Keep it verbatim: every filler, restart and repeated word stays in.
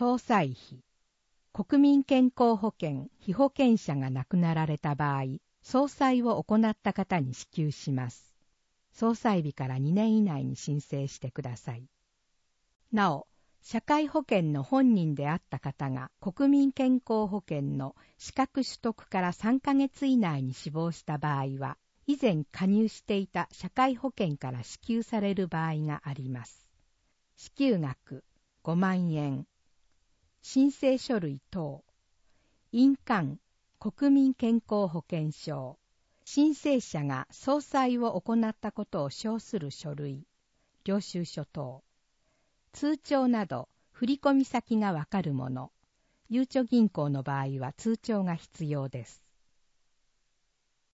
総裁費。国民健康保険被保険者が亡くなられた場合、総裁を行った方に支給します。総裁日からにねん以内に申請してください。なお、社会保険の本人であった方が国民健康保険の資格取得からさんかげつ以内に死亡した場合は、以前加入していた社会保険から支給される場合があります。支給額ごまんえん。申請書類等。印鑑、国民健康保険証。申請者が総裁を行ったことを証する書類。領収書等。通帳など振込先がわかるもの。ゆうちょ銀行の場合は通帳が必要です。